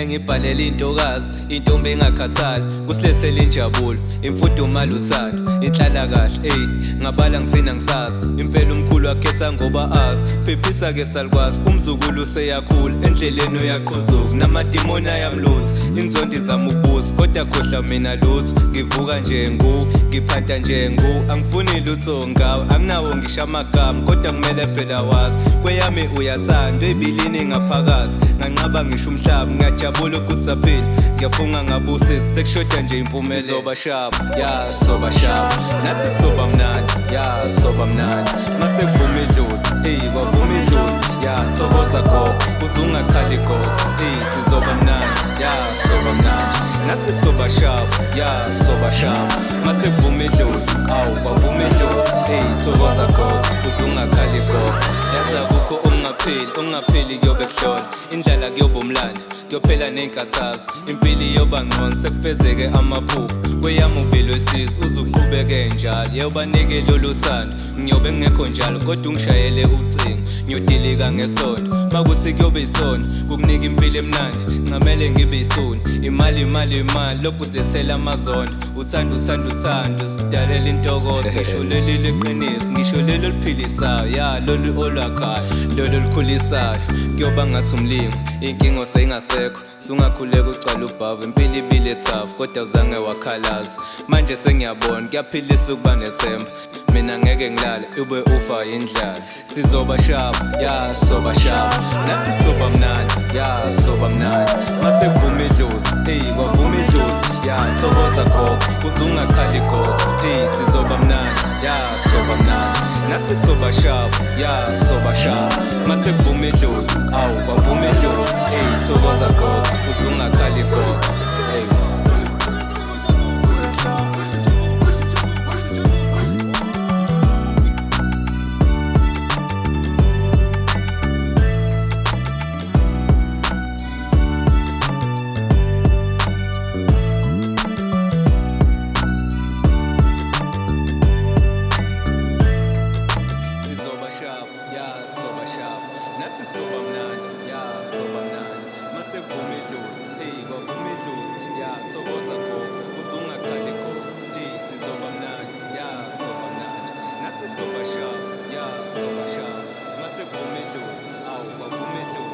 ngivele ngibhalele intokazi, intombi engakhathali, kusilethele injabulo, imfudumalo uthando, inhlala kahle, ngabala ngithina ngisazi, impela umkhulu wakhetha ngoba azi, phephisa ke salikwazi, umzukulu useyakhula, endleleni uyaqhuzuka, namadimoni ayamlutha, inzondo izama ubuza, kodwa khohlwa mina lutho, ngivuka nje ngiphanta nje angifuni lutho ngawe, anginawo ngisho amagama, kodwa kumele phela wazi, kweyami uyathanda, ebilini ngaphakathi, nganqaba ngisho umhlaba, ngiyajabula ukuthi aphile, ngiyafunga ngabusisi, sekushoda nje impumelelo, sizoba sharp, ya soba sharp, nathi soba mnandi, ya soba mnandi, mase kuvuma idlozi, kwavuma idlozi, ya thokoza gogo, uzungakhali gogo, sizoba mnandi, ya soba mnandi, nathi soba sharp, ya soba sharp, mase kuvuma idlozi, kwavuma idlozi, thokoza gogo, uzungakhali gogo, yazi akukho ongapheli kuyobe kuhlola, indlala kuyoba umlando, kuyophela nenkathazo, impilo iyoba ngcono, sekufezeke amaphupho, kweyami ubili wesizwe, uzuqhubeke njalo, yeyobanike lolu thando, ngiyobe ngekho njalo, kodwa ungishayele ucingo, ngiyodilika ngesonto, makuthi kuyobe isona, kukunika impilo emnandi, ncamele ngibe isoni, imali, lokhu silethela amazondo, uthando, sidalela intokozo, ngisho leli leqiniso, ngisho leli oluphilisayo, ya lolu olwakhayo, lolu olukhulisayo, kuyoba ngathi umlimi, inkingo seyingasekho, sungakhuleka ugcwala ubhavu, impilo ibile tough, kodwa uzange wakhalaza, manje sengiyabona, kuyaphilisa ukuba nethemba, mina ngeke ngilale, ube ufa indlala, sizoba sharp, ya soba sharp, nathi soba mnandi, ya soba mnandi, mase kuvuma idlozi, kwavuma idlozi, ya thokoza gogo, uzungakhali gogo, sizoba mnandi, ya soba mnandi, nathi soba sharp, ya soba sharp, mase kuvuma idlozi, kwavuma idlozi, thokoza gogo, uzungakhali gogo, nathi soba mnandi, ya soba mnandi, mase kuvuma idlozi, kwavuma idlozi, ya thokoza gogo, uzungakhali gogo, sizoba mnandi, ya soba mnandi, nathi soba sharp, ya soba sharp, mase kuvuma idlozi, kwavuma idlozi.